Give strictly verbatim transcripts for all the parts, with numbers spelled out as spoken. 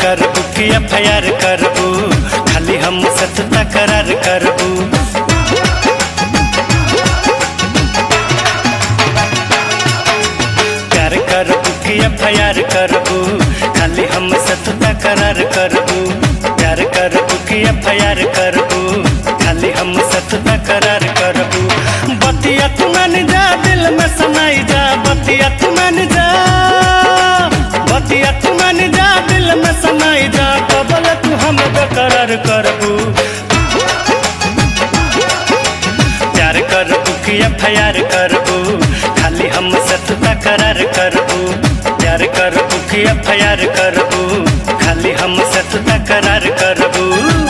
करबू कि F I R करबू, खाली हम सत तकरार करबू। प्यार करबू कि एफ आई आर करबू, खाली हम सत तकरार करबू। प्यार करबू कि एफ आई आर करबू, खाली हम सत तकरार करबू। बतिया तू मान जा, दिल में समाई जा, बतिया तू मान जा, बतिया तू मान जा, दिल में समाई जा, कबल तू हम बेकरार करबू। प्यार करबू कि एफ आई आर करबू, खाली हम सत तकरार करबू। प्यार करबू कि एफ आई आर करबू, खाली हम सत तकरार करबू।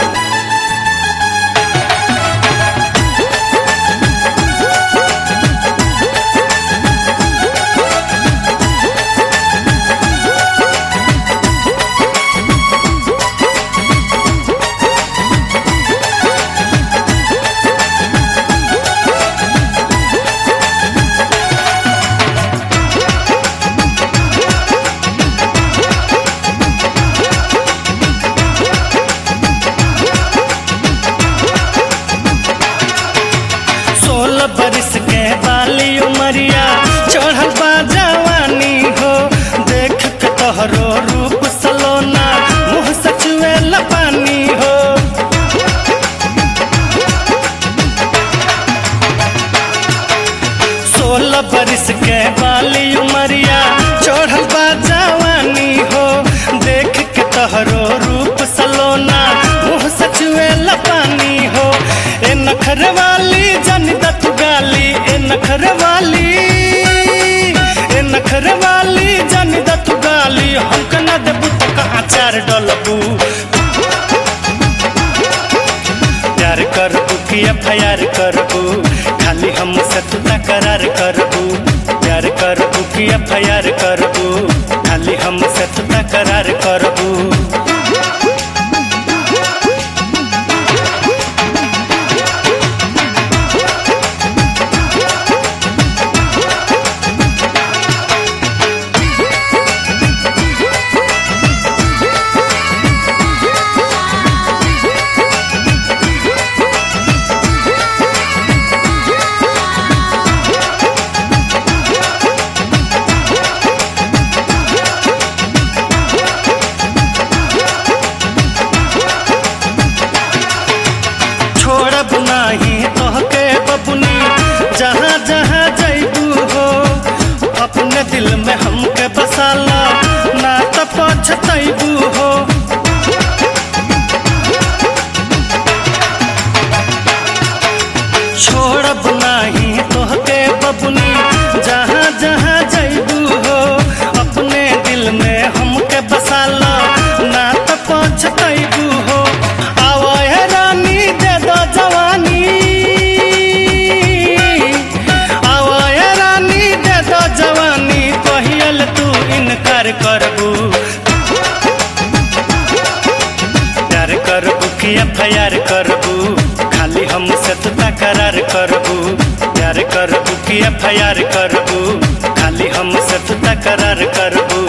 बरिस के बाली उमरिया चढ़ल बा जवानी हो, देख के तोहरो रूप सलोना मुँह से चुएला पानी हो। सोलह बरिस के बाली उमरिया चढ़ल बा जवानी हो, देख के तोहरो रूप सलोना मुँह से चुएला पानी हो। ए नखर वाली जानी दत गाली, ए नखर वाली, ए नखर वाली जानी दत गाली, हमके न देबू तो कहाँ चार डलबू। प्यार करबू कि एफ आई आर करबू, खाली हम सत तकरार करबू। प्यार करबू कि एफ आई आर करबू, खाली हम सत तकरार करबू। छोड़ब नाही तोहके बबुनी, जहाँ जहाँ जैबू हो, अपने दिल में हमके बसाला, ना तो पछतैबू हो। छोड़ब नाही तोहके बबुनी, जहाँ जहाँ जैबू हो, अपने दिल में हमके बसाला, ना तो पछतैबू हो। आवो है रानी दे दो जवानी, आवो है रानी दे दो जवानी, कहियल तू इनकार करबू। प्यार करबू कि एफ आई आर करबू, खाली हम सत तकरार करबू। प्यार करबू कि एफ आई आर करबू, खाली हम सत तकरार करबू।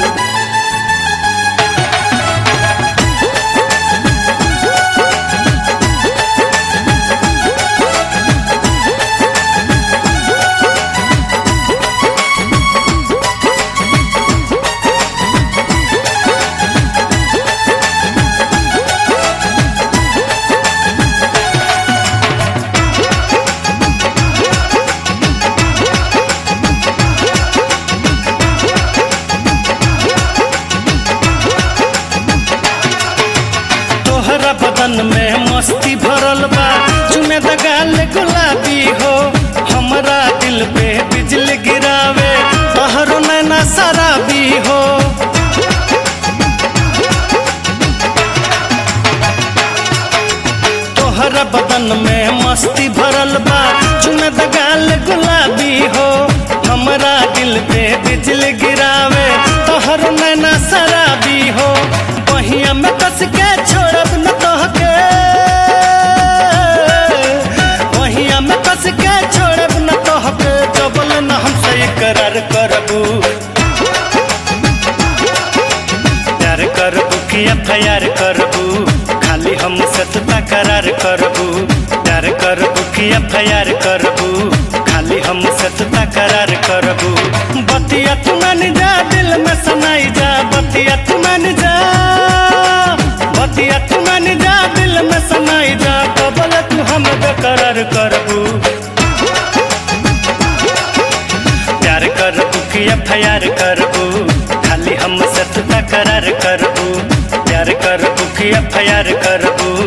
बदन में मस्ती भरल बा, चुमे दगाल गुलाबी हो, हमरा दिल पे बिजली गिरावे, तोहरो नैना शराबी हो। तोहरा बदन में मस्ती भरल बा, चुमे दगाल गुलाबी हो, हमरा दिल पे बिजली गिरावे, तोहरो नैना शराबी हो। बहिया में कस के छोड़ब न तोहके, बहिया में कस के छोड़ब न तोहके, जबल न हमसे इकरार करबू। प्यार करबू कि एफ आई आर करबू खाली हमसे तू तकरार करबू प्यार करबू कि एफ आई आर करबू खाली हमसे तू तकरार करबू बतिया तू मान जा दिल में समाई जा बतिया तू मान जा बतिया तू मान जा दिल में समाई जा कबल तू हम बेकरार करबू प्यार करबू कि एफ आई आर करबू खाली हमसे तू तकरार करबू प्यार करबू कि एफ आई आर करबू